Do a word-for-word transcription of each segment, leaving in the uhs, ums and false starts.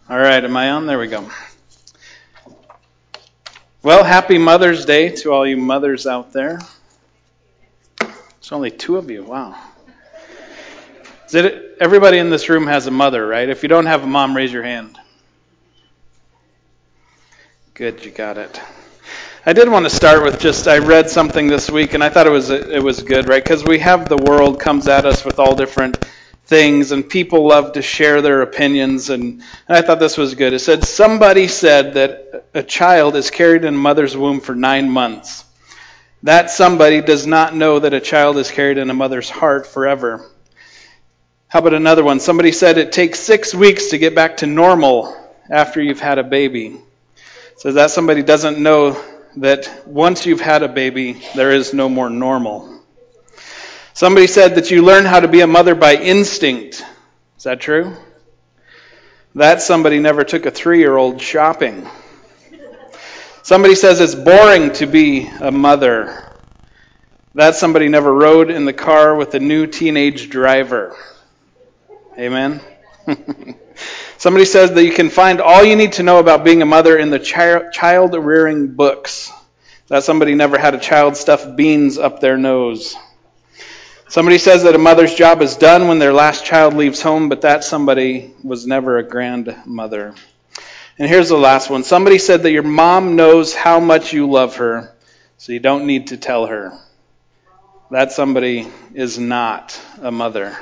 All right, am I on? There we go. Well, happy Mother's Day to all you mothers out there. There's only two of you. Wow. Is it, everybody in this room has a mother, right? If you don't have a mom, raise your hand. Good, you got it. I did want to start with just, I read something this week, and I thought it was it was good, right? Because we have the world comes at us with all different things, and people love to share their opinions, and, and I thought this was good. It said, somebody said that a child is carried in a mother's womb for nine months. That somebody does not know that a child is carried in a mother's heart forever. How about another one? Somebody said it takes six weeks to get back to normal after you've had a baby. So that somebody doesn't know that once you've had a baby, there is no more normal. Somebody said that you learn how to be a mother by instinct. Is that true? That somebody never took a three-year-old shopping. Somebody says it's boring to be a mother. That somebody never rode in the car with a new teenage driver. Amen? Somebody says that you can find all you need to know about being a mother in the chi- child-rearing books. That somebody never had a child stuff beans up their nose. Somebody says that a mother's job is done when their last child leaves home, but that somebody was never a grandmother. And here's the last one. Somebody said that your mom knows how much you love her, so you don't need to tell her. That somebody is not a mother.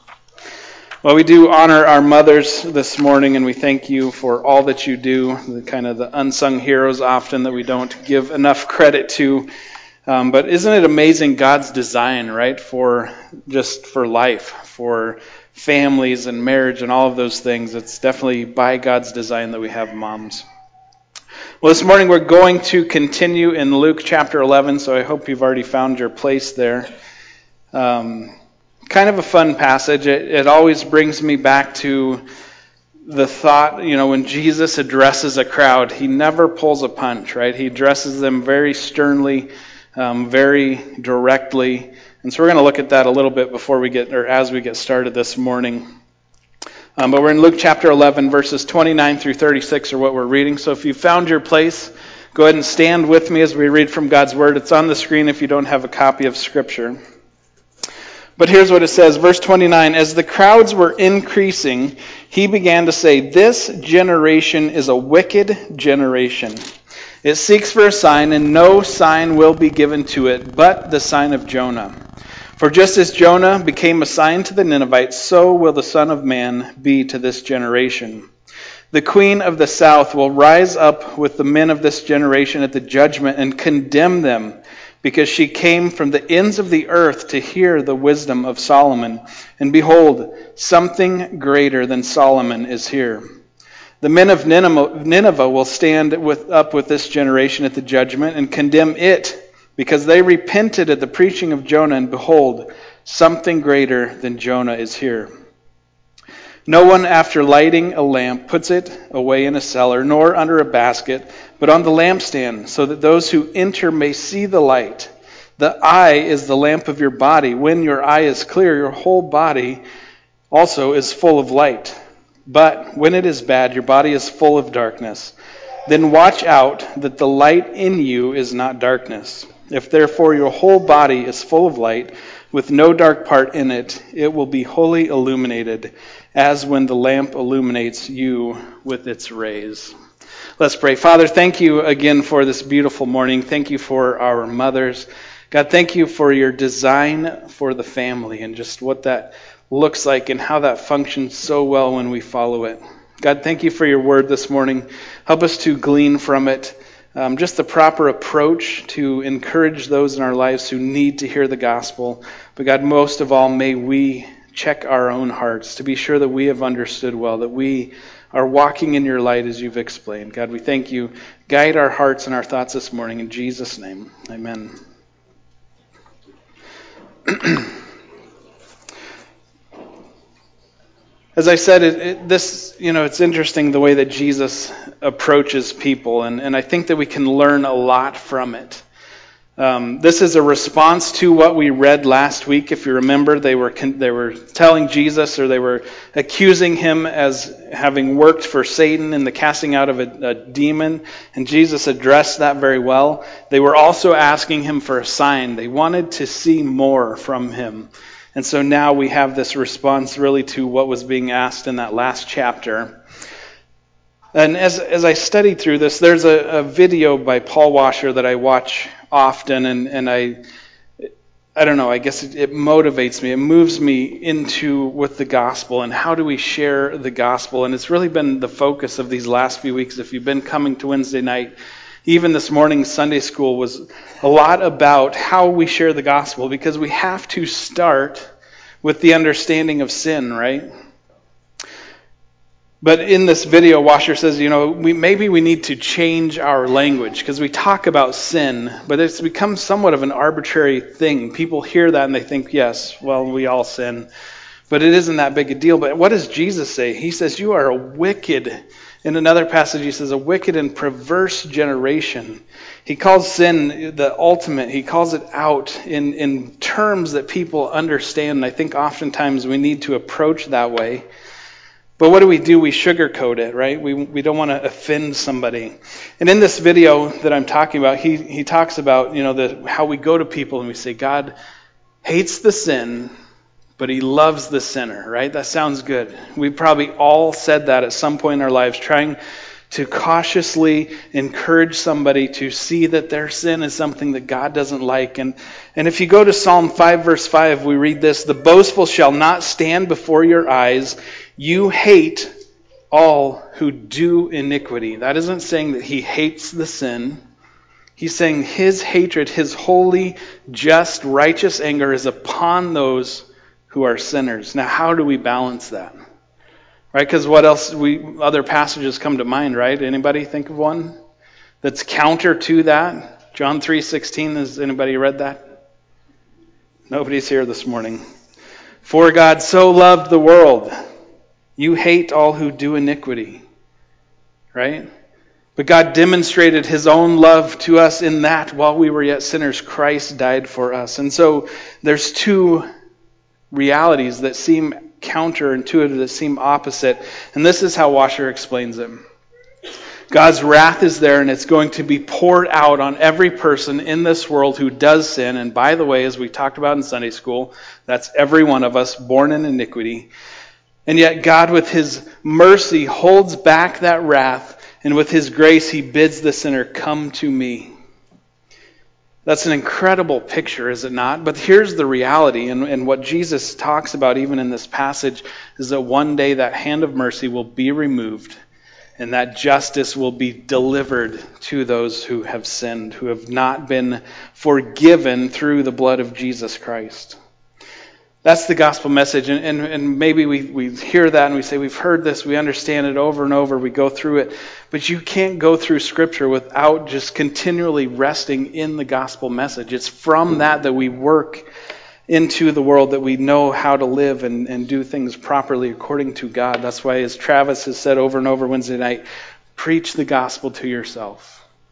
Well, we do honor our mothers this morning, and we thank you for all that you do, the kind of the unsung heroes often that we don't give enough credit to. Um, but isn't it amazing God's design, right, for just for life, for families and marriage and all of those things? It's definitely by God's design that we have moms. Well, this morning we're going to continue in Luke chapter eleven, so I hope you've already found your place there. Um, kind of a fun passage. It, it always brings me back to the thought, you know, when Jesus addresses a crowd, he never pulls a punch, right? He addresses them very sternly, Um, very directly. And so we're going to look at that a little bit before we get, or as we get started this morning. Um, but we're in Luke chapter eleven, verses twenty-nine through thirty-six are what we're reading. So if you found your place, go ahead and stand with me as we read from God's Word. It's on the screen if you don't have a copy of Scripture. But here's what it says, verse twenty-nine, as the crowds were increasing, he began to say, this generation is a wicked generation. It seeks for a sign, and no sign will be given to it, but the sign of Jonah. For just as Jonah became a sign to the Ninevites, so will the Son of Man be to this generation. The queen of the south will rise up with the men of this generation at the judgment and condemn them, because she came from the ends of the earth to hear the wisdom of Solomon. And behold, something greater than Solomon is here. The men of Nineveh will stand with, up with this generation at the judgment and condemn it, because they repented at the preaching of Jonah, and behold, something greater than Jonah is here. No one, after lighting a lamp, puts it away in a cellar, nor under a basket, but on the lampstand, so that those who enter may see the light. The eye is the lamp of your body. When your eye is clear, your whole body also is full of light. But when it is bad, your body is full of darkness. Then watch out that the light in you is not darkness. If therefore your whole body is full of light, with no dark part in it, it will be wholly illuminated, as when the lamp illuminates you with its rays. Let's pray. Father, thank you again for this beautiful morning. Thank you for our mothers. God, thank you for your design for the family and just what that looks like and how that functions so well when we follow it. God, thank you for your word this morning. Help us to glean from it um, just the proper approach to encourage those in our lives who need to hear the gospel. But God, most of all, may we check our own hearts to be sure that we have understood well, that we are walking in your light as you've explained. God, we thank you. Guide our hearts and our thoughts this morning. In Jesus' name, amen. As I said, it, it, this, you know, it's interesting the way that Jesus approaches people, and, and I think that we can learn a lot from it. Um, this is a response to what we read last week. If you remember, they were con- they were telling Jesus, or they were accusing him as having worked for Satan in the casting out of a, a demon, and Jesus addressed that very well. They were also asking him for a sign. They wanted to see more from him. And so now we have this response really to what was being asked in that last chapter. And as as I studied through this, there's a, a video by Paul Washer that I watch often, and, and I I don't know, I guess it, it motivates me, it moves me into with the gospel, and how do we share the gospel. And it's really been the focus of these last few weeks. If you've been coming to Wednesday night, even this morning's Sunday school was a lot about how we share the gospel, because we have to start with the understanding of sin, right? But in this video, Washer says, you know, we maybe we need to change our language, because we talk about sin, but it's become somewhat of an arbitrary thing. People hear that and they think, yes, well, we all sin. But it isn't that big a deal. But what does Jesus say? He says, you are a wicked, in another passage he says, a wicked and perverse generation. He calls sin the ultimate. He calls it out in, in terms that people understand. And I think oftentimes we need to approach that way. But what do we do? We sugarcoat it, right? We we don't want to offend somebody. And in this video that I'm talking about, he he talks about, you know, the how we go to people and we say, God hates the sin, but he loves the sinner, right? That sounds good. We probably all said that at some point in our lives, trying to cautiously encourage somebody to see that their sin is something that God doesn't like. And, and if you go to Psalm five, verse five, we read this, the boastful shall not stand before your eyes. You hate all who do iniquity. That isn't saying that he hates the sin. He's saying his hatred, his holy, just, righteous anger is upon those who are sinners. Now, how do we balance that? Right? Because what else? We other passages come to mind, right? Anybody think of one that's counter to that? John three sixteen. Has anybody read that? Nobody's here this morning. For God so loved the world, you hate all who do iniquity. Right? But God demonstrated his own love to us in that while we were yet sinners, Christ died for us. And so there's two realities that seem counterintuitive, that seem opposite. And this is how Washer explains it. God's wrath is there, and it's going to be poured out on every person in this world who does sin. And by the way, as we talked about in Sunday school, that's every one of us born in iniquity. And yet God, with his mercy, holds back that wrath, and with his grace, he bids the sinner, come to me. That's an incredible picture, is it not? But here's the reality, and, and what Jesus talks about even in this passage is that one day that hand of mercy will be removed, and that justice will be delivered to those who have sinned, who have not been forgiven through the blood of Jesus Christ. That's the gospel message, and, and, and maybe we, we hear that and we say, we've heard this, we understand it over and over, we go through it. But you can't go through Scripture without just continually resting in the gospel message. It's from that that we work into the world, that we know how to live and, and do things properly according to God. That's why, as Travis has said over and over Wednesday night, preach the gospel to yourself.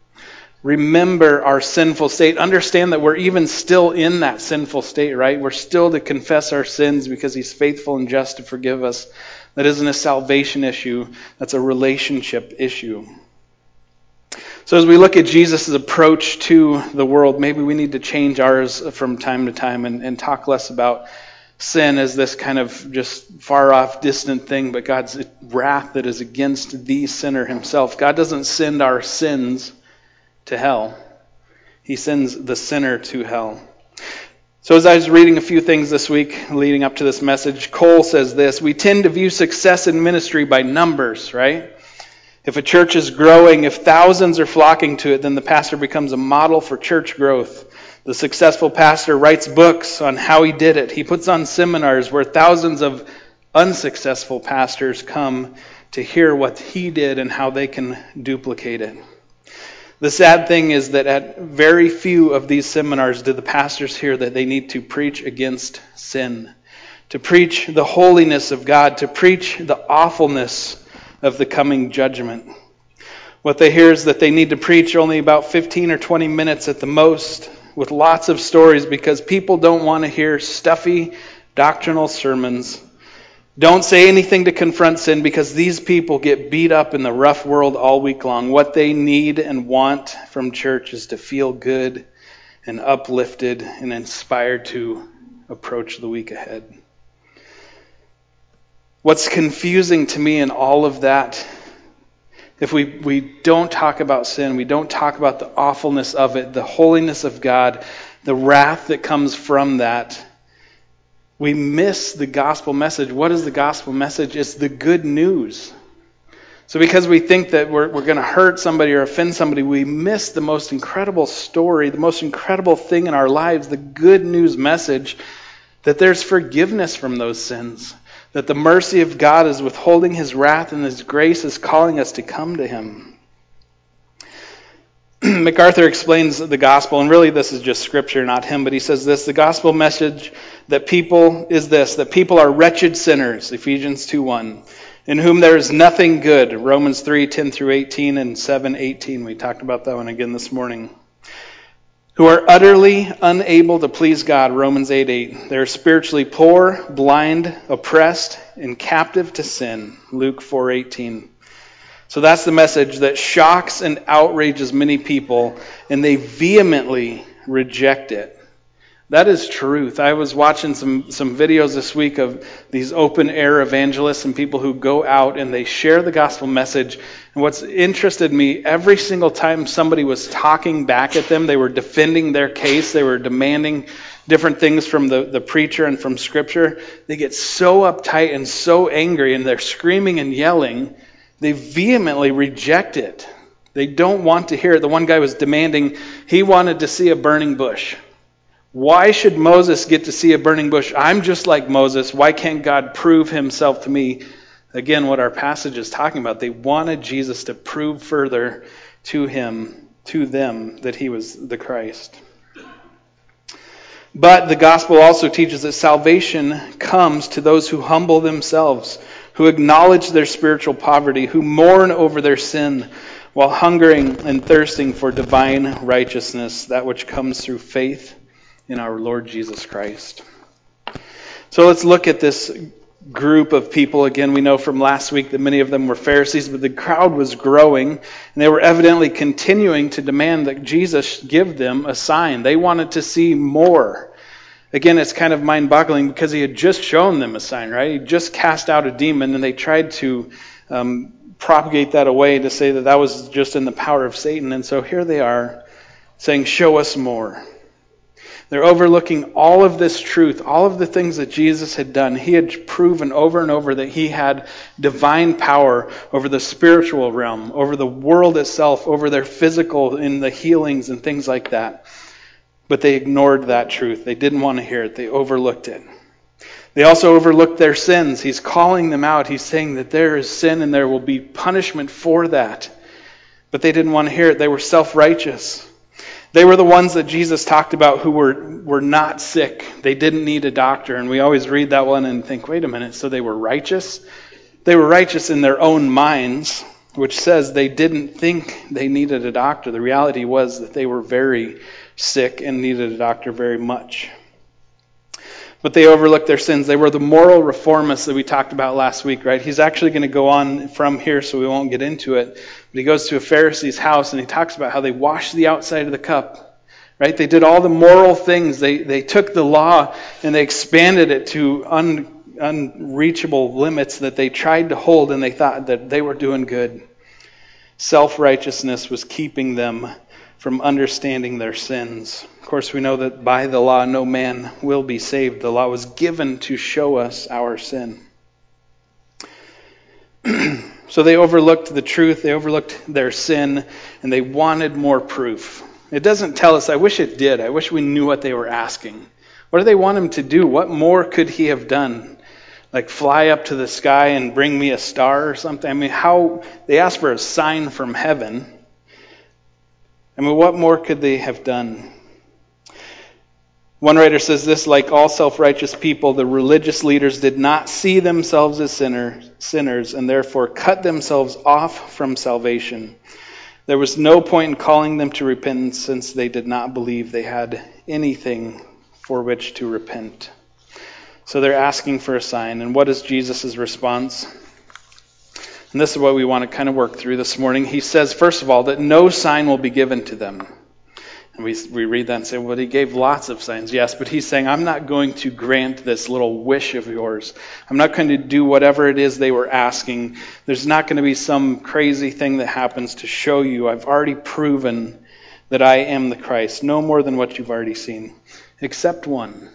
Remember our sinful state. Understand that we're even still in that sinful state, right? We're still to confess our sins because he's faithful and just to forgive us. That isn't a salvation issue. That's a relationship issue. So as we look at Jesus' approach to the world, maybe we need to change ours from time to time and, and talk less about sin as this kind of just far off, distant thing, but God's wrath that is against the sinner himself. God doesn't send our sins to hell. He sends the sinner to hell. So as I was reading a few things this week leading up to this message, Cole says this, we tend to view success in ministry by numbers, right? If a church is growing, if thousands are flocking to it, then the pastor becomes a model for church growth. The successful pastor writes books on how he did it. He puts on seminars where thousands of unsuccessful pastors come to hear what he did and how they can duplicate it. The sad thing is that at very few of these seminars do the pastors hear that they need to preach against sin, to preach the holiness of God, to preach the awfulness of the coming judgment. What they hear is that they need to preach only about fifteen or twenty minutes at the most, with lots of stories because people don't want to hear stuffy doctrinal sermons. Don't say anything to confront sin because these people get beat up in the rough world all week long. What they need and want from church is to feel good and uplifted and inspired to approach the week ahead. What's confusing to me in all of that, if we, we don't talk about sin, we don't talk about the awfulness of it, the holiness of God, the wrath that comes from that, we miss the gospel message. What is the gospel message? It's the good news. So because we think that we're, we're going to hurt somebody or offend somebody, we miss the most incredible story, the most incredible thing in our lives, the good news message that there's forgiveness from those sins, that the mercy of God is withholding his wrath and his grace is calling us to come to him. MacArthur explains the gospel, and really this is just scripture, not him, but he says this: the gospel message that people is this, that people are wretched sinners, Ephesians two one, in whom there is nothing good, Romans three ten through eighteen and seven eighteen. We talked about that one again this morning. Who are utterly unable to please God, Romans eight eight. They're spiritually poor, blind, oppressed, and captive to sin, Luke four eighteen. So that's the message that shocks and outrages many people, and they vehemently reject it. That is truth. I was watching some, some videos this week of these open-air evangelists and people who go out and they share the gospel message. And what's interested me, every single time somebody was talking back at them, they were defending their case, they were demanding different things from the, the preacher and from Scripture, they get so uptight and so angry, and they're screaming and yelling. They vehemently reject it. They don't want to hear it. The one guy was demanding, he wanted to see a burning bush. Why should Moses get to see a burning bush? I'm just like Moses. Why can't God prove himself to me? Again, what our passage is talking about. They wanted Jesus to prove further to him, to them, that he was the Christ. But the gospel also teaches that salvation comes to those who humble themselves, who acknowledge their spiritual poverty, who mourn over their sin, while hungering and thirsting for divine righteousness, that which comes through faith in our Lord Jesus Christ. So let's look at this group of people. Again, we know from last week that many of them were Pharisees, but the crowd was growing, and they were evidently continuing to demand that Jesus give them a sign. They wanted to see more. Again, it's kind of mind-boggling because he had just shown them a sign, right? He just cast out a demon, and they tried to um, propagate that away to say that that was just in the power of Satan. And so here they are saying, show us more. They're overlooking all of this truth, all of the things that Jesus had done. He had proven over and over that he had divine power over the spiritual realm, over the world itself, over their physical, in the healings and things like that. But they ignored that truth. They didn't want to hear it. They overlooked it. They also overlooked their sins. He's calling them out. He's saying that there is sin and there will be punishment for that. But they didn't want to hear it. They were self-righteous. They were the ones that Jesus talked about who were, were not sick. They didn't need a doctor. And we always read that one and think, wait a minute, so they were righteous? They were righteous in their own minds, which says they didn't think they needed a doctor. The reality was that they were very sick and needed a doctor very much. But they overlooked their sins. They were the moral reformists that we talked about last week, right? He's actually going to go on from here, so we won't get into it. But he goes to a Pharisee's house and he talks about how they washed the outside of the cup, right? They did all the moral things. They they took the law and they expanded it to un, unreachable limits that they tried to hold, and they thought that they were doing good. Self-righteousness was keeping them from understanding their sins. Of course, we know that by the law no man will be saved. The law was given to show us our sin. So they overlooked the truth, they overlooked their sin, and they wanted more proof. It doesn't tell us, I wish it did. I wish we knew what they were asking. What do they want him to do? What more could he have done? Like fly up to the sky and bring me a star or something? I mean, how they asked for a sign from heaven. I mean, what more could they have done? One writer says this: like all self-righteous people, the religious leaders did not see themselves as sinners, sinners and therefore cut themselves off from salvation. There was no point in calling them to repentance, since they did not believe they had anything for which to repent. So they're asking for a sign. And what is Jesus' response? And this is what we want to kind of work through this morning. He says, first of all, that no sign will be given to them. And we we read that and say, well, he gave lots of signs. Yes, but he's saying, I'm not going to grant this little wish of yours. I'm not going to do whatever it is they were asking. There's not going to be some crazy thing that happens to show you. I've already proven that I am the Christ. No more than what you've already seen. Except one.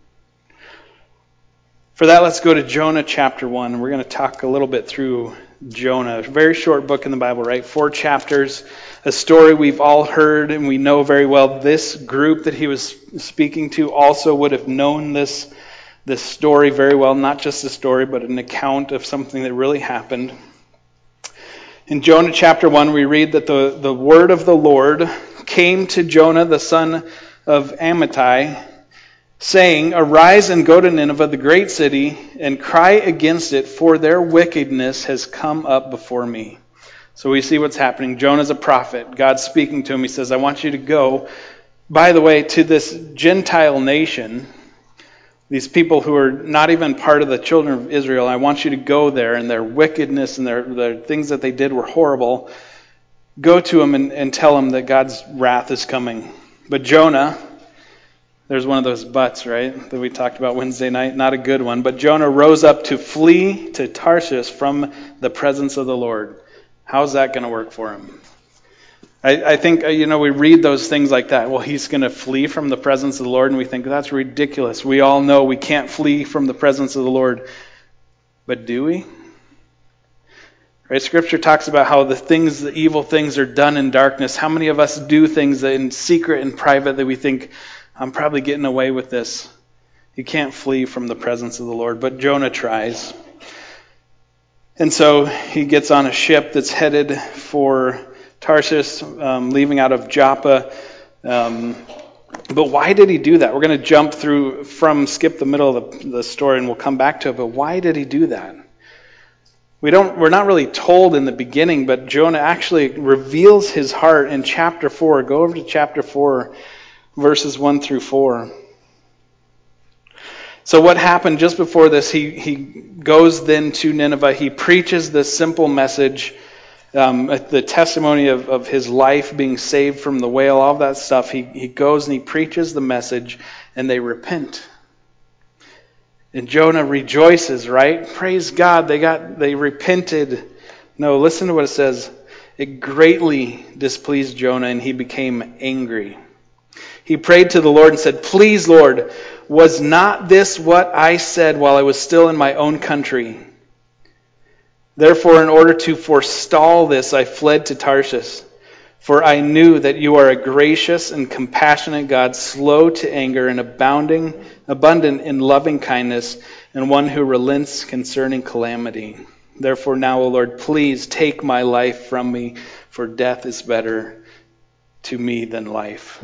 For that, let's go to Jonah chapter one. We're going to talk a little bit through Jonah. A very short book in the Bible, right? Four chapters. A story we've all heard and we know very well. This group that he was speaking to also would have known this, this story very well. Not just a story, but an account of something that really happened. In Jonah chapter one, we read that the, the word of the Lord came to Jonah, the son of Amittai, saying, Arise and go to Nineveh, the great city, and cry against it, for their wickedness has come up before me. So we see what's happening. Jonah's a prophet. God's speaking to him. He says, I want you to go, by the way, to this Gentile nation, these people who are not even part of the children of Israel. I want you to go there, and their wickedness and their, their things that they did were horrible. Go to them and, and tell them that God's wrath is coming. But Jonah, there's one of those buts, right, that we talked about Wednesday night. Not a good one. But Jonah rose up to flee to Tarshish from the presence of the Lord. How's that going to work for him? I, I think, you know, we read those things like that. Well, he's going to flee from the presence of the Lord, and we think that's ridiculous. We all know we can't flee from the presence of the Lord. But do we? Right? Scripture talks about how the things, the evil things are done in darkness. How many of us do things in secret and private that we think, I'm probably getting away with this? You can't flee from the presence of the Lord. But Jonah tries. And so he gets on a ship that's headed for Tarshish, um, leaving out of Joppa. Um, but why did he do that? We're going to jump through from, skip the middle of the, the story, and we'll come back to it. But why did he do that? We don't, we're not really told in the beginning, but Jonah actually reveals his heart in chapter four. Go over to chapter four, verses one through four. So what happened just before this, he, he goes then to Nineveh. He preaches this simple message, um, the testimony of, of his life being saved from the whale, all that stuff. He, he goes and he preaches the message, and they repent. And Jonah rejoices, right? Praise God, they got they repented. No, listen to what it says. It greatly displeased Jonah, and he became angry. He prayed to the Lord and said, Please, Lord, was not this what I said while I was still in my own country? Therefore, in order to forestall this, I fled to Tarshish. For I knew that you are a gracious and compassionate God, slow to anger and abounding, abundant in loving kindness, and one who relents concerning calamity. Therefore now, O Lord, please take my life from me, for death is better to me than life.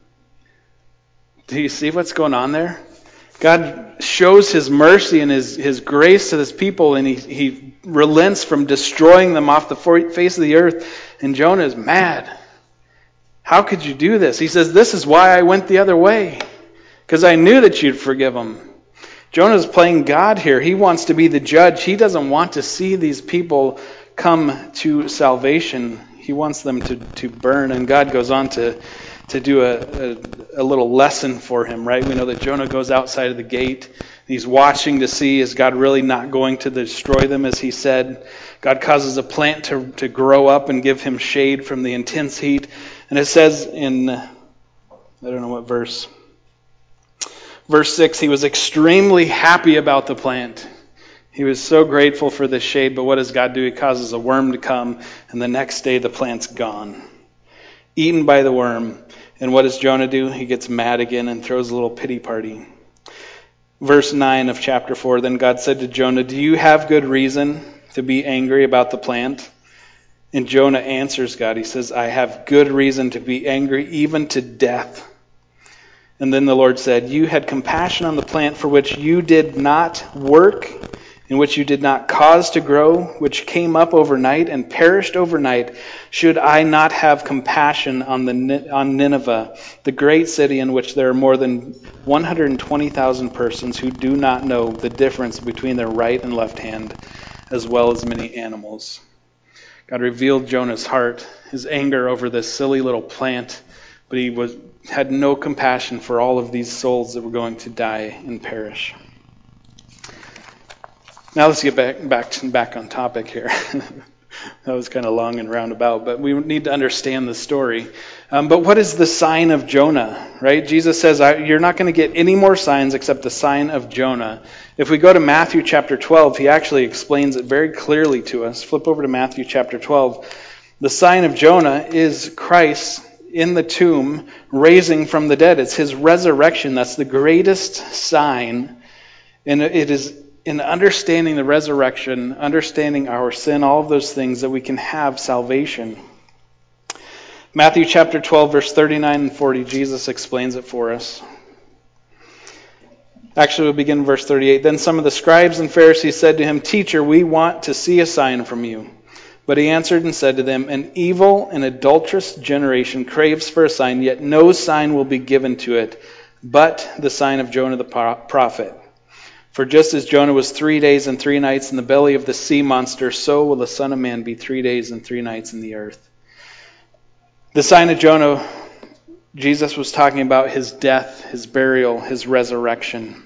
Do you see what's going on there? God shows his mercy and his, his grace to his people, and he, he relents from destroying them off the face of the earth. And Jonah is mad. How could you do this? He says, this is why I went the other way, because I knew that you'd forgive them. Jonah's playing God here. He wants to be the judge. He doesn't want to see these people come to salvation. He wants them to, to burn. And God goes on to to do a, a, a little lesson for him, right? We know that Jonah goes outside of the gate. He's watching to see, is God really not going to destroy them as he said? God causes a plant to, to grow up and give him shade from the intense heat. And it says in, I don't know what verse, verse six, he was extremely happy about the plant. He was so grateful for the shade, but what does God do? He causes a worm to come, and the next day the plant's gone, eaten by the worm. And what does Jonah do? He gets mad again and throws a little pity party. Verse nine of chapter four, then God said to Jonah, do you have good reason to be angry about the plant? And Jonah answers God. He says, I have good reason to be angry, even to death. And then the Lord said, you had compassion on the plant for which you did not work in which you did not cause to grow, which came up overnight and perished overnight, should I not have compassion on the on Nineveh, the great city in which there are more than one hundred twenty thousand persons who do not know the difference between their right and left hand, as well as many animals." God revealed Jonah's heart, his anger over this silly little plant, but he was had no compassion for all of these souls that were going to die and perish. Now let's get back back, back on topic here. That was kind of long and roundabout, but we need to understand the story. Um, but what is the sign of Jonah, right? Jesus says, you're not going to get any more signs except the sign of Jonah. If we go to Matthew chapter twelve, he actually explains it very clearly to us. Flip over to Matthew chapter twelve. The sign of Jonah is Christ in the tomb raising from the dead. It's his resurrection. That's the greatest sign. And it is in understanding the resurrection, understanding our sin, all of those things, that we can have salvation. Matthew chapter twelve, verse thirty-nine and forty, Jesus explains it for us. Actually, we'll begin in verse thirty-eight. Then some of the scribes and Pharisees said to him, "Teacher, we want to see a sign from you." But he answered and said to them, "An evil and adulterous generation craves for a sign, yet no sign will be given to it, but the sign of Jonah the prophet. For just as Jonah was three days and three nights in the belly of the sea monster, so will the Son of Man be three days and three nights in the earth." The sign of Jonah, Jesus was talking about his death, his burial, his resurrection.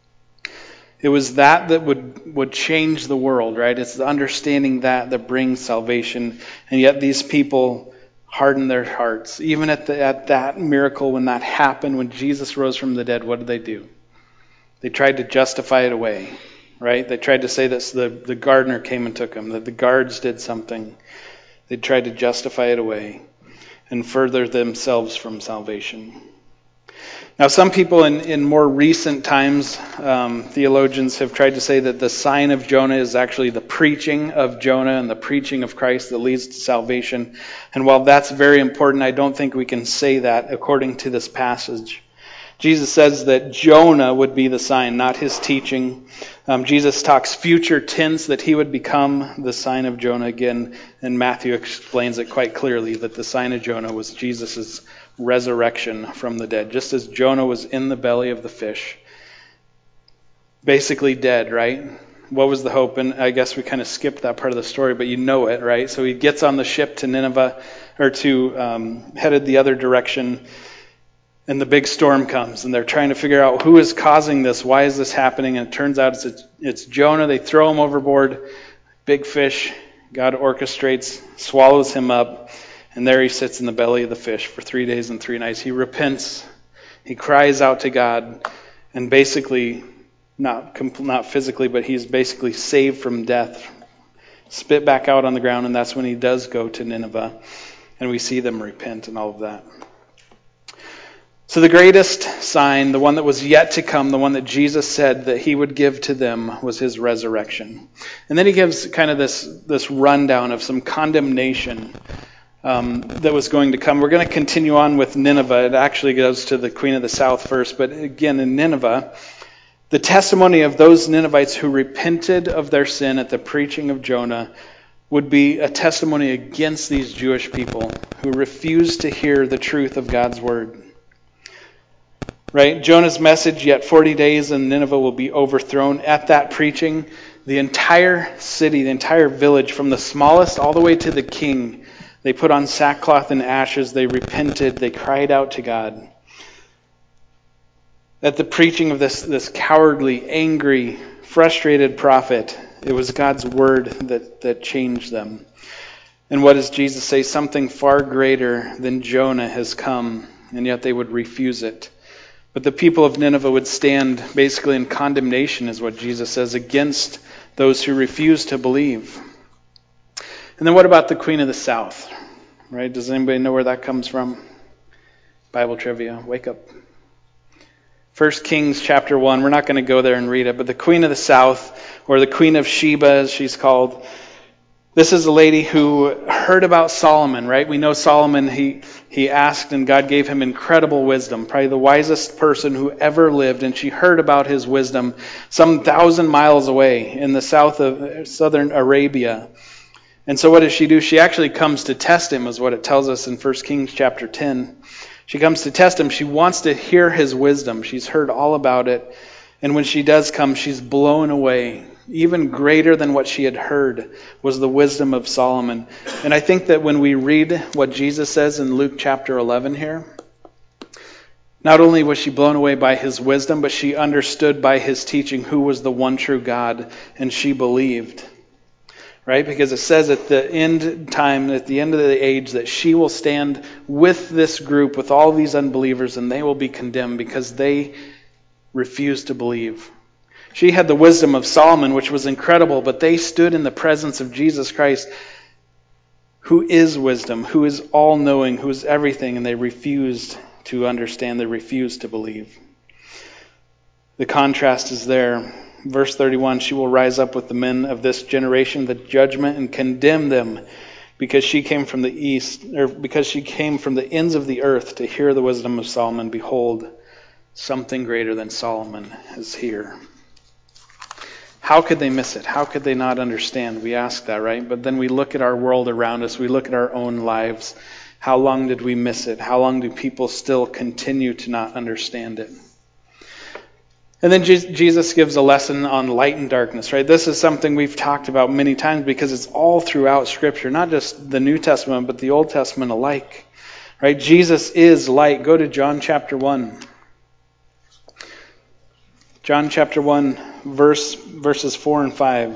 It was that that would, would change the world, right? It's the understanding that that brings salvation. And yet these people hardened their hearts. Even at, the, at that miracle, when that happened, when Jesus rose from the dead, what did they do? They tried to justify it away, right? They tried to say that the, the gardener came and took him, that the guards did something. They tried to justify it away and further themselves from salvation. Now, some people in, in more recent times, um, theologians have tried to say that the sign of Jonah is actually the preaching of Jonah and the preaching of Christ that leads to salvation. And while that's very important, I don't think we can say that according to this passage. Jesus says that Jonah would be the sign, not his teaching. Um, Jesus talks future tense that he would become the sign of Jonah again. And Matthew explains it quite clearly that the sign of Jonah was Jesus' resurrection from the dead. Just as Jonah was in the belly of the fish, basically dead, right? What was the hope? And I guess we kind of skipped that part of the story, but you know it, right? So he gets on the ship to Nineveh, or to um, headed the other direction. And the big storm comes, and they're trying to figure out who is causing this. Why is this happening? And it turns out it's, it's Jonah. They throw him overboard. Big fish. God orchestrates, swallows him up, and there he sits in the belly of the fish for three days and three nights. He repents. He cries out to God, and basically, not not physically, but he's basically saved from death, spit back out on the ground, and that's when he does go to Nineveh, and we see them repent and all of that. So the greatest sign, the one that was yet to come, the one that Jesus said that he would give to them, was his resurrection. And then he gives kind of this, this rundown of some condemnation um, that was going to come. We're going to continue on with Nineveh. It actually goes to the Queen of the South first. But again, in Nineveh, the testimony of those Ninevites who repented of their sin at the preaching of Jonah would be a testimony against these Jewish people who refused to hear the truth of God's word. Right? Jonah's message, yet forty days and Nineveh will be overthrown. At that preaching, the entire city, the entire village, from the smallest all the way to the king, they put on sackcloth and ashes. They repented. They cried out to God. At the preaching of this, this cowardly, angry, frustrated prophet, it was God's word that, that changed them. And what does Jesus say? Something far greater than Jonah has come, and yet they would refuse it. But the people of Nineveh would stand basically in condemnation, is what Jesus says, against those who refuse to believe. And then what about the Queen of the South? Right? Does anybody know where that comes from? Bible trivia. Wake up. First Kings chapter one. We're not going to go there and read it, but the Queen of the South, or the Queen of Sheba as she's called, this is a lady who heard about Solomon, right? We know Solomon, he he asked, and God gave him incredible wisdom, probably the wisest person who ever lived. And she heard about his wisdom some thousand miles away in the south of southern Arabia. And so what does she do? She actually comes to test him, is what it tells us in First Kings chapter ten. She comes to test him. She wants to hear his wisdom. She's heard all about it. And when she does come, she's blown away. Even greater than what she had heard was the wisdom of Solomon. And I think that when we read what Jesus says in Luke chapter eleven here, not only was she blown away by his wisdom, but she understood by his teaching who was the one true God, and she believed. Right? Because it says at the end time, at the end of the age, that she will stand with this group, with all these unbelievers, and they will be condemned because they refused to believe. She had the wisdom of Solomon, which was incredible, but they stood in the presence of Jesus Christ, who is wisdom, who is all-knowing, who is everything, and they refused to understand. They refused to believe. The contrast is there. Verse thirty-one, she will rise up with the men of this generation, the judgment, and condemn them, because she came from the east, or because she came from the ends of the earth to hear the wisdom of Solomon. Behold, something greater than Solomon is here. How could they miss it? How could they not understand? We ask that, right? But then we look at our world around us. We look at our own lives. How long did we miss it? How long do people still continue to not understand it? And then Jesus gives a lesson on light and darkness, right? This is something we've talked about many times because it's all throughout Scripture, not just the New Testament, but the Old Testament alike, right? Jesus is light. Go to John chapter one. John chapter one, verse verses four and five.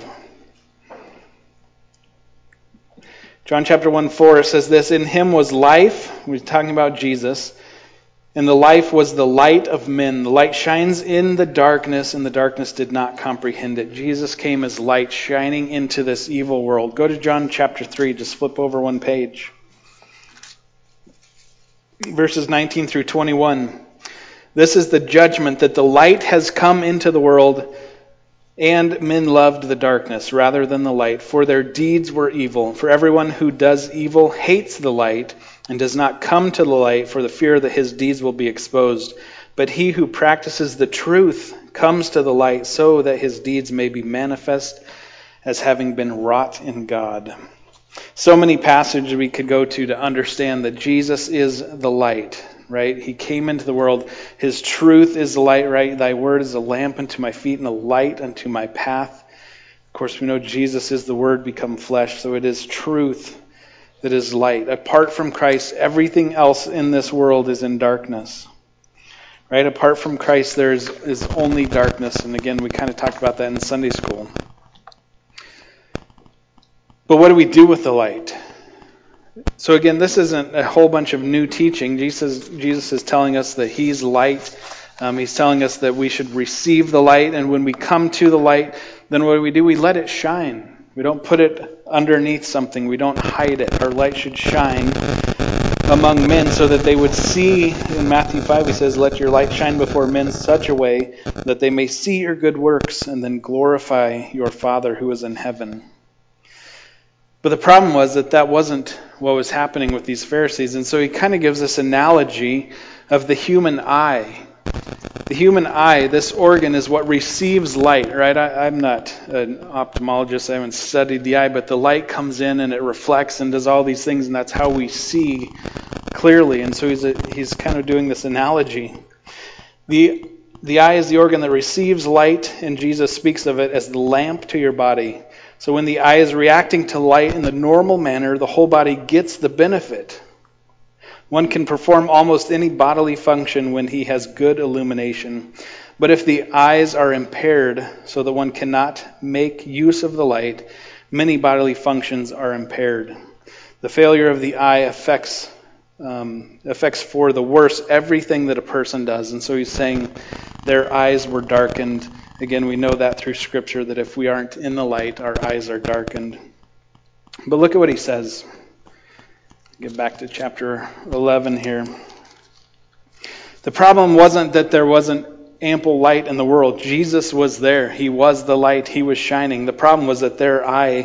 John chapter one, four, it says this, in him was life, we're talking about Jesus, and the life was the light of men. The light shines in the darkness, and the darkness did not comprehend it. Jesus came as light shining into this evil world. Go to John chapter three, just flip over one page. Verses nineteen through twenty-one. This is the judgment, that the light has come into the world, and men loved the darkness rather than the light, for their deeds were evil. For everyone who does evil hates the light, and does not come to the light for the fear that his deeds will be exposed. But he who practices the truth comes to the light, so that his deeds may be manifest as having been wrought in God. So many passages we could go to to understand that Jesus is the light. Right? He came into the world. His truth is the light, right? Thy word is a lamp unto my feet and a light unto my path. Of course, we know Jesus is the word become flesh, so it is truth that is light. Apart from Christ, everything else in this world is in darkness. Right? Apart from Christ, there is, is only darkness. And again, we kind of talked about that in Sunday school. But what do we do with the light? So again, this isn't a whole bunch of new teaching. Jesus, Jesus is telling us that he's light. Um, he's telling us that we should receive the light. And when we come to the light, then what do we do? We let it shine. We don't put it underneath something. We don't hide it. Our light should shine among men so that they would see. In Matthew five, he says, let your light shine before men such a way that they may see your good works and then glorify your Father who is in heaven. But the problem was that that wasn't what was happening with these Pharisees. And so he kind of gives this analogy of the human eye. The human eye, this organ, is what receives light, right? I, I'm not an ophthalmologist. I haven't studied the eye, but the light comes in and it reflects and does all these things, and that's how we see clearly. And so he's a, he's kind of doing this analogy. The the eye is the organ that receives light, and Jesus speaks of it as the lamp to your body. So when the eye is reacting to light in the normal manner, the whole body gets the benefit. One can perform almost any bodily function when he has good illumination. But if the eyes are impaired so that one cannot make use of the light, many bodily functions are impaired. The failure of the eye affects um, affects for the worse everything that a person does. And so he's saying their eyes were darkened. Again, we know that through Scripture, that if we aren't in the light, our eyes are darkened. But look at what he says. Get back to chapter eleven here. The problem wasn't that there wasn't ample light in the world. Jesus was there. He was the light. He was shining. The problem was that their eye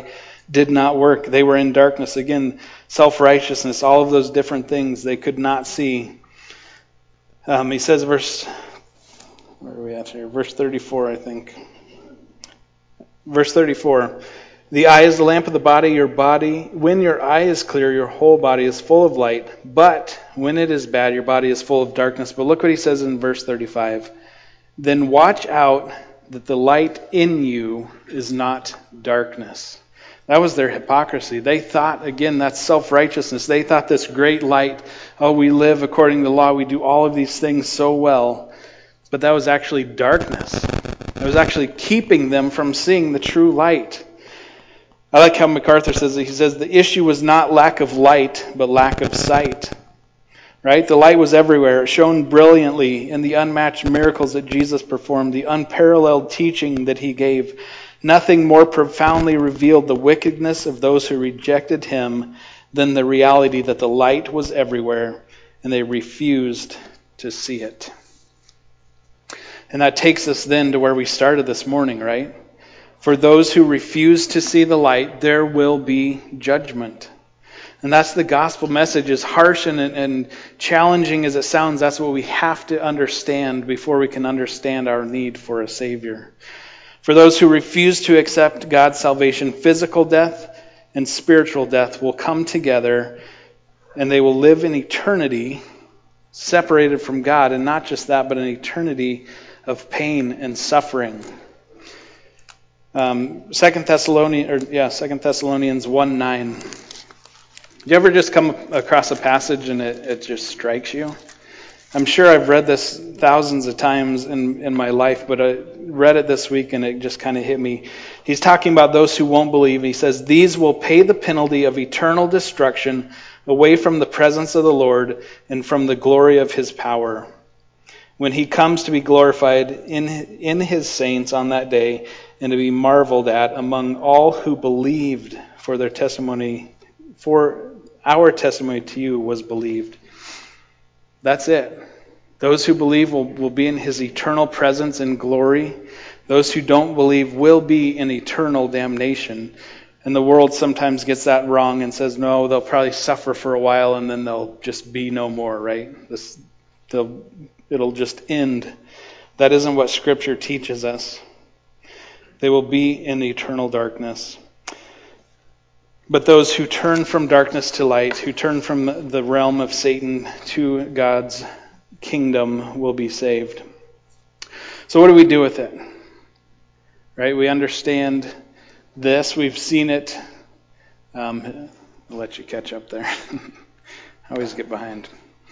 did not work. They were in darkness. Again, self-righteousness, all of those different things they could not see. Um, he says, verse, where are we at here? Verse thirty-four, I think. Verse thirty-four, the eye is the lamp of the body. Your body, when your eye is clear, your whole body is full of light. But when it is bad, your body is full of darkness. But look what he says in verse thirty-five. Then watch out that the light in you is not darkness. That was their hypocrisy. They thought, again, that's self-righteousness. They thought this great light, oh, we live according to the law, we do all of these things so well. But that was actually darkness. It was actually keeping them from seeing the true light. I like how MacArthur says it. He says the issue was not lack of light, but lack of sight. Right? The light was everywhere. It shone brilliantly in the unmatched miracles that Jesus performed, the unparalleled teaching that he gave. Nothing more profoundly revealed the wickedness of those who rejected him than the reality that the light was everywhere and they refused to see it. And that takes us then to where we started this morning, right? For those who refuse to see the light, there will be judgment. And that's the gospel message. As harsh and, and challenging as it sounds, that's what we have to understand before we can understand our need for a Savior. For those who refuse to accept God's salvation, physical death and spiritual death will come together, and they will live in eternity separated from God. And not just that, but an eternity of pain and suffering. Um, Second Thessalonians, or yeah, Second Thessalonians one nine. Do you ever just come across a passage and it, it just strikes you? I'm sure I've read this thousands of times in, in my life, but I read it this week and it just kind of hit me. He's talking about those who won't believe. He says, these will pay the penalty of eternal destruction away from the presence of the Lord and from the glory of his power. When he comes to be glorified in, in his saints on that day and to be marveled at among all who believed for their testimony, for our testimony to you was believed. That's it. Those who believe will, will be in his eternal presence and glory. Those who don't believe will be in eternal damnation. And the world sometimes gets that wrong and says, no, they'll probably suffer for a while and then they'll just be no more, right? This, they'll, it'll just end. That isn't what Scripture teaches us. They will be in eternal darkness. But those who turn from darkness to light, who turn from the realm of Satan to God's kingdom, will be saved. So what do we do with it? Right? We understand this. We've seen it. Um, I'll let you catch up there. I always get behind.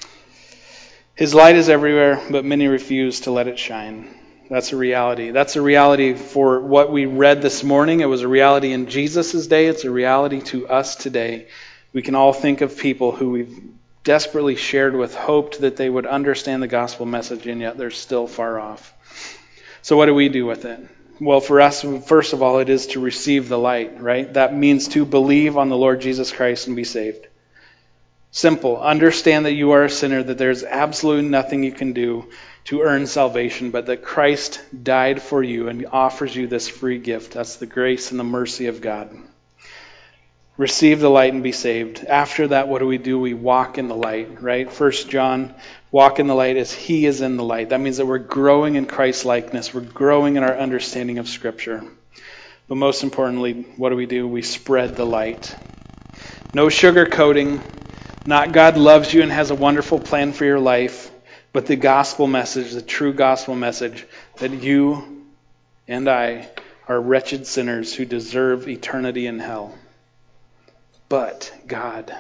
His light is everywhere, but many refuse to let it shine. That's a reality. That's a reality for what we read this morning. It was a reality in Jesus' day. It's a reality to us today. We can all think of people who we've desperately shared with, hoped that they would understand the gospel message, and yet they're still far off. So what do we do with it? Well, for us, first of all, it is to receive the light, right? That means to believe on the Lord Jesus Christ and be saved. Simple. Understand that you are a sinner, that there's absolutely nothing you can do to earn salvation, but that Christ died for you and offers you this free gift. That's the grace and the mercy of God. Receive the light and be saved. After that, what do we do? We walk in the light, right? First John, walk in the light as he is in the light. That means that we're growing in Christ's likeness. We're growing in our understanding of Scripture. But most importantly, what do we do? We spread the light. No sugarcoating. Not God loves you and has a wonderful plan for your life, but the gospel message, the true gospel message, that you and I are wretched sinners who deserve eternity in hell. But God,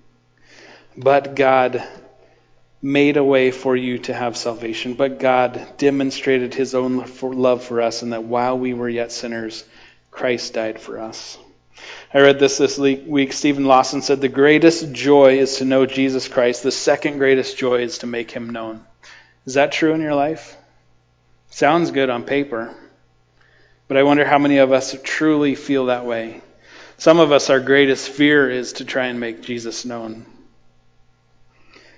but God made a way for you to have salvation. But God demonstrated his own love for us, and that while we were yet sinners, Christ died for us. I read this this week. Stephen Lawson said, the greatest joy is to know Jesus Christ. The second greatest joy is to make him known. Is that true in your life? Sounds good on paper. But I wonder how many of us truly feel that way. Some of us, our greatest fear is to try and make Jesus known.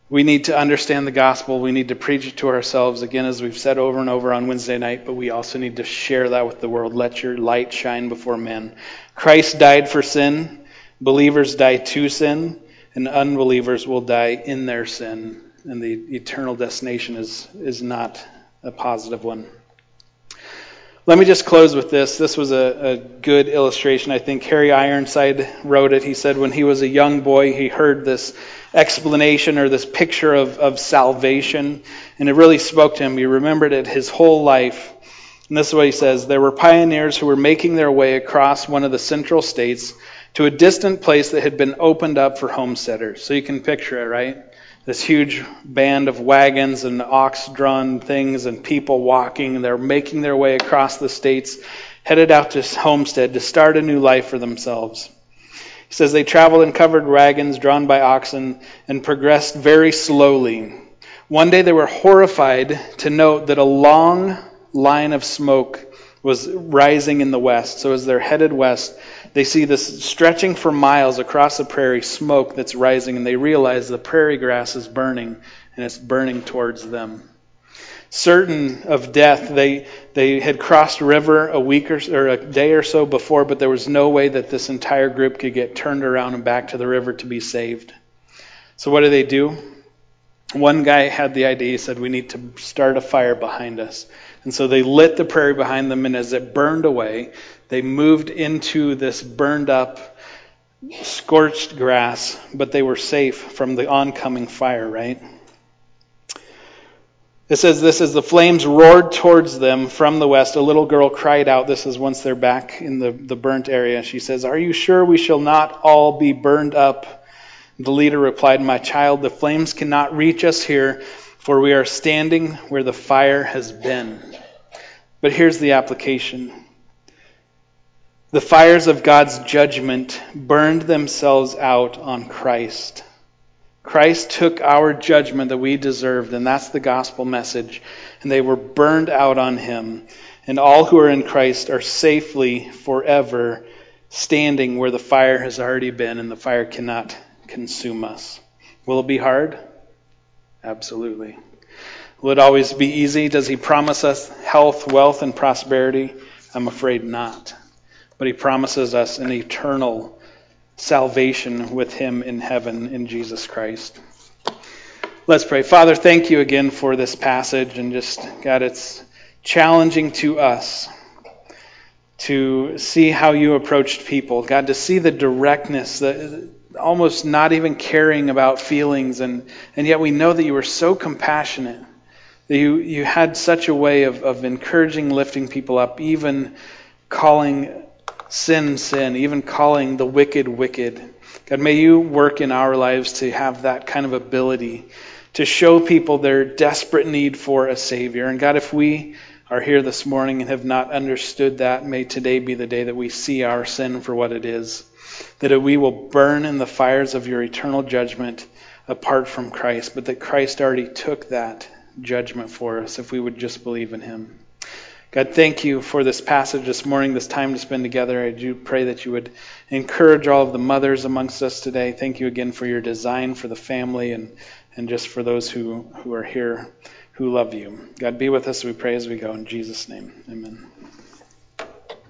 We need to understand the gospel. We need to preach it to ourselves, again, as we've said over and over on Wednesday night, but we also need to share that with the world. Let your light shine before men. Christ died for sin. Believers die to sin, and unbelievers will die in their sin. And the eternal destination is, is not a positive one. Let me just close with this. This was a, a good illustration. I think Harry Ironside wrote it. He said when he was a young boy, he heard this explanation or this picture of, of salvation, and it really spoke to him. He remembered it his whole life. And this is what he says. There were pioneers who were making their way across one of the central states to a distant place that had been opened up for homesteaders. So you can picture it, right? This huge band of wagons and ox-drawn things and people walking. They're making their way across the states, headed out to Homestead to start a new life for themselves. He says they traveled in covered wagons drawn by oxen and progressed very slowly. One day they were horrified to note that a long line of smoke was rising in the west. So as they're headed west, they see this stretching for miles across the prairie, smoke that's rising, and they realize the prairie grass is burning, and it's burning towards them. Certain of death, they they had crossed a river a week or, or a day or so before, but there was no way that this entire group could get turned around and back to the river to be saved. So what do they do? One guy had the idea. He said, we need to start a fire behind us. And so they lit the prairie behind them, and as it burned away, they moved into this burned up, scorched grass, but they were safe from the oncoming fire, right? It says this, as the flames roared towards them from the west, a little girl cried out. This is once they're back in the, the burnt area. She says, are you sure we shall not all be burned up? The leader replied, my child, the flames cannot reach us here, for we are standing where the fire has been. But here's the application. The fires of God's judgment burned themselves out on Christ. Christ took our judgment that we deserved, and that's the gospel message. And they were burned out on him. And all who are in Christ are safely, forever, standing where the fire has already been, and the fire cannot consume us. Will it be hard? Absolutely. Will it always be easy? Does he promise us health, wealth, and prosperity? I'm afraid not. But he promises us an eternal salvation with him in heaven in Jesus Christ. Let's pray. Father, thank you again for this passage, and just, God, it's challenging to us to see how you approached people. God, to see the directness, the almost not even caring about feelings, and, and yet we know that you were so compassionate, that you, you had such a way of, of encouraging, lifting people up, even calling sin, sin, even calling the wicked, wicked. God, may you work in our lives to have that kind of ability to show people their desperate need for a Savior. And God, if we are here this morning and have not understood that, may today be the day that we see our sin for what it is, that we will burn in the fires of your eternal judgment apart from Christ, but that Christ already took that judgment for us if we would just believe in him. God, thank you for this passage this morning, this time to spend together. I do pray that you would encourage all of the mothers amongst us today. Thank you again for your design for the family, and, and just for those who, who are here who love you. God, be with us, we pray as we go. In Jesus' name, amen.